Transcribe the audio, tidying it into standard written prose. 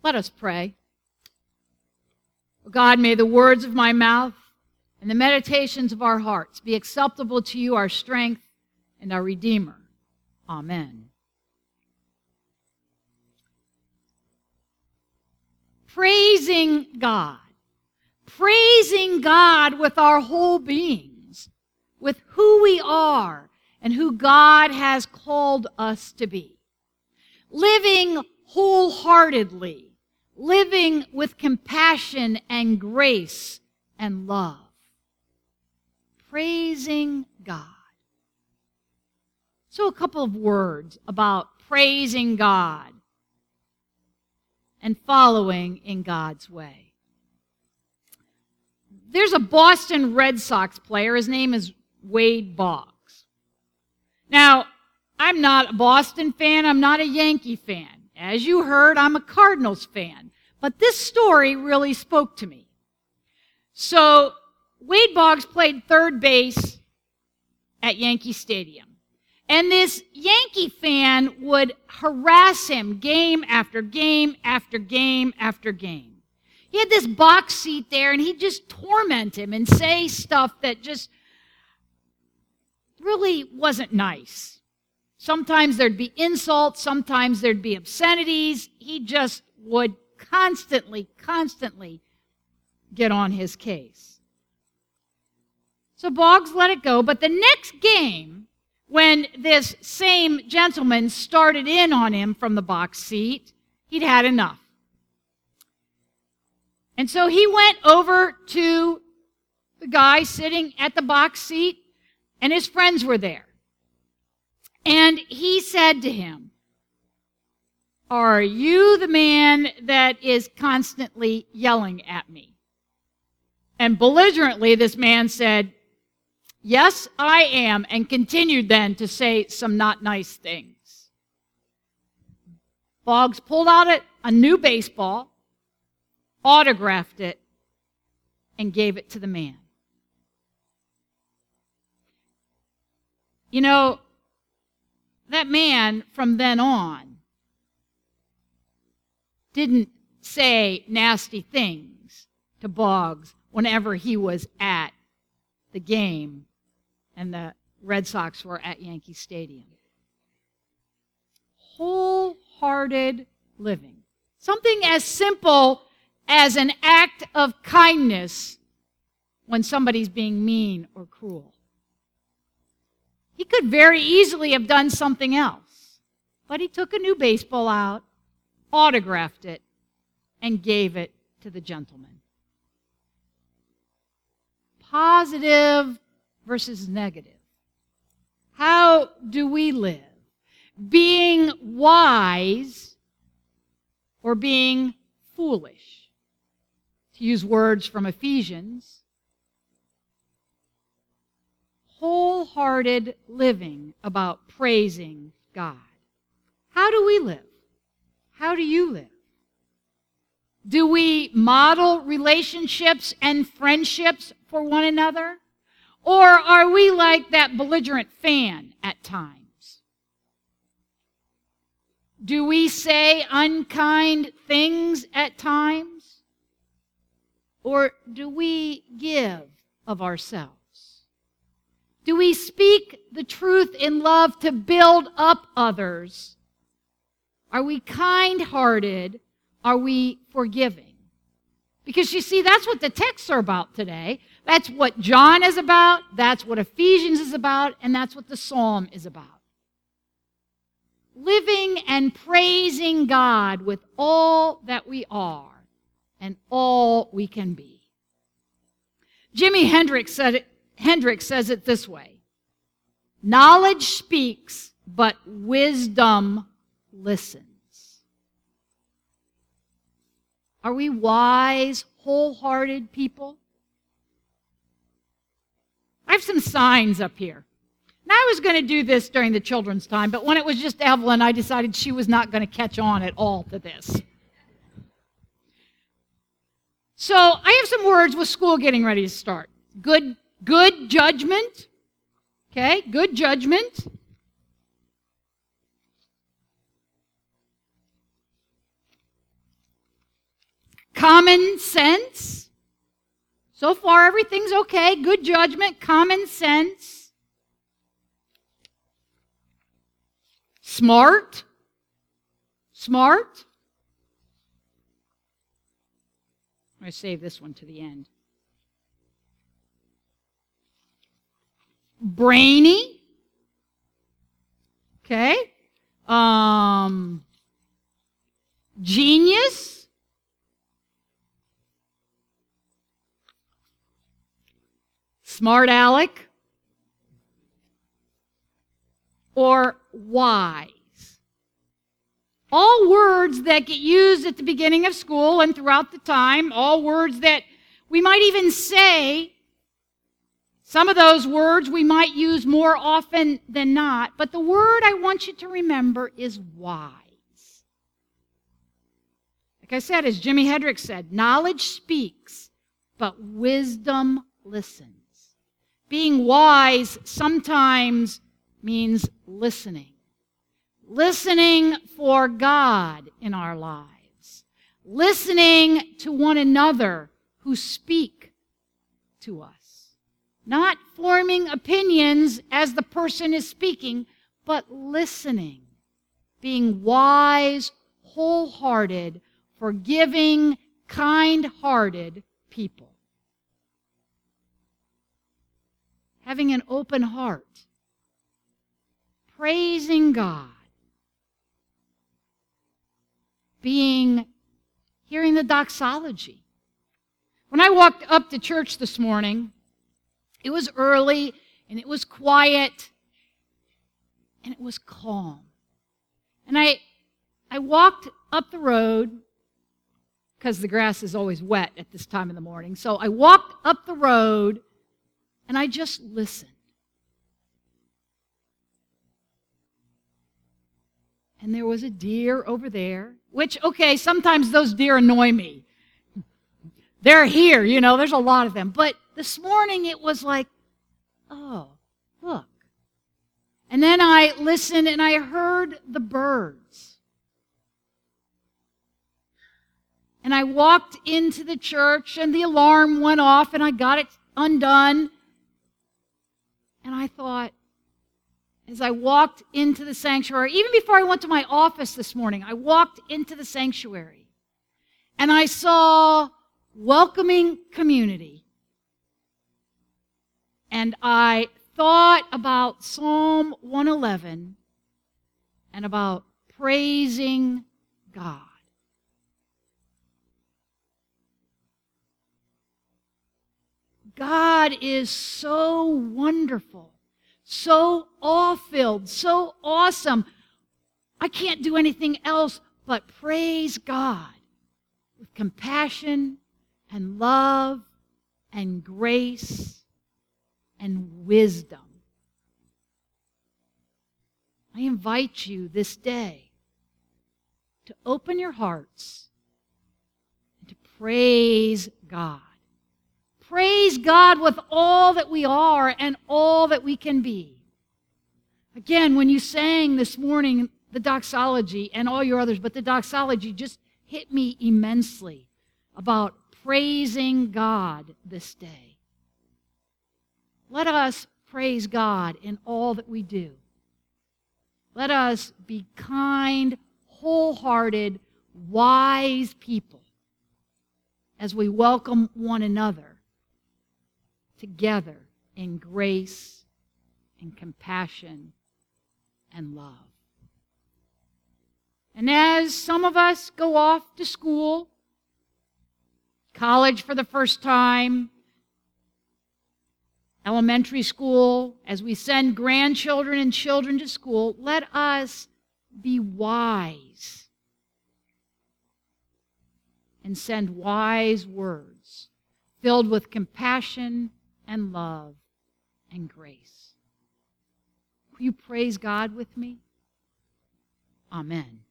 Let us pray. God, may the words of my mouth and the meditations of our hearts be acceptable to you, our strength and our Redeemer. Amen. Praising God. Praising God with our whole beings, with who we are and who God has called us to be. Living wholeheartedly, living with compassion and grace and love. Praising God. So a couple of words about praising God and following in God's way. There's a Boston Red Sox player. His name is Wade Boggs. Now, I'm not a Boston fan. I'm not a Yankee fan. As you heard, I'm a Cardinals fan. But this story really spoke to me. So, Wade Boggs played third base at Yankee Stadium. And this Yankee fan would harass him game after game after game after game. He had this box seat there, and he'd just torment him and say stuff that just really wasn't nice. Sometimes there'd be insults, sometimes there'd be obscenities. He just would constantly get on his case. So Boggs let it go, but the next game, when this same gentleman started in on him from the box seat, he'd had enough. And so he went over to the guy sitting at the box seat, and his friends were there. And he said to him, "Are you the man that is constantly yelling at me?" And belligerently, this man said, "Yes, I am," and continued then to say some not nice things. Boggs pulled out a new baseball, autographed it, and gave it to the man. You know, that man from then on didn't say nasty things to Boggs whenever he was at the game and the Red Sox were at Yankee Stadium. Wholehearted living. Something as simple as an act of kindness when somebody's being mean or cruel. He could very easily have done something else, but he took a new baseball out, autographed it, and gave it to the gentleman. Positive versus negative. How do we live? Being wise or being foolish? To use words from Ephesians, wholehearted living about praising God. How do we live? How do you live? Do we model relationships and friendships for one another? Or are we like that belligerent fan at times? Do we say unkind things at times? Or do we give of ourselves? Do we speak the truth in love to build up others? Are we kind-hearted? Are we forgiving? Because you see, that's what the texts are about today. That's what John is about, that's what Ephesians is about, and that's what the Psalm is about. Living and praising God with all that we are and all we can be. Jimi Hendrix says it this way: knowledge speaks, but wisdom listens. Are we wise, wholehearted people? I have some signs up here. Now, I was going to do this during the children's time, but when it was just Evelyn, I decided she was not going to catch on at all to this. So I have some words with school getting ready to start. Good judgment. Okay, good judgment. Common sense. So far, everything's okay. Good judgment, common sense. Smart. Smart. I'm going to save this one to the end. Brainy. Okay. Genius. Smart aleck. Or wise. All words that get used at the beginning of school and throughout the time, all words that we might even say. Some of those words we might use more often than not, but the word I want you to remember is wise. Like I said, as Jimi Hendrix said, knowledge speaks, but wisdom listens. Being wise sometimes means listening. Listening for God in our lives. Listening to one another who speak to us. Not forming opinions as the person is speaking, but listening. Being wise, wholehearted, forgiving, kind-hearted people. Having an open heart. Praising God. Hearing the doxology. When I walked up to church this morning, it was early, and it was quiet, and it was calm. And I walked up the road, because the grass is always wet at this time of the morning. So I walked up the road, and I just listened. And there was a deer over there, which, okay, sometimes those deer annoy me. They're here, there's a lot of them. But this morning it was like, oh, look. And then I listened and I heard the birds. And I walked into the church and the alarm went off and I got it undone. And I thought, as I walked into the sanctuary, even before I went to my office this morning, I walked into the sanctuary and I saw welcoming community. And I thought about Psalm 111 and about praising God. God is so wonderful, so awe-filled, so awesome. I can't do anything else but praise God with compassion and love and grace and wisdom. I invite you this day to open your hearts and to praise God. Praise God with all that we are and all that we can be. Again, when you sang this morning the doxology and all your others, but the doxology just hit me immensely about praising God this day. Let us praise God in all that we do. Let us be kind, wholehearted, wise people as we welcome one another together in grace and compassion and love. And as some of us go off to school, college for the first time, elementary school, as we send grandchildren and children to school, let us be wise and send wise words filled with compassion and love and grace. Will you praise God with me? Amen.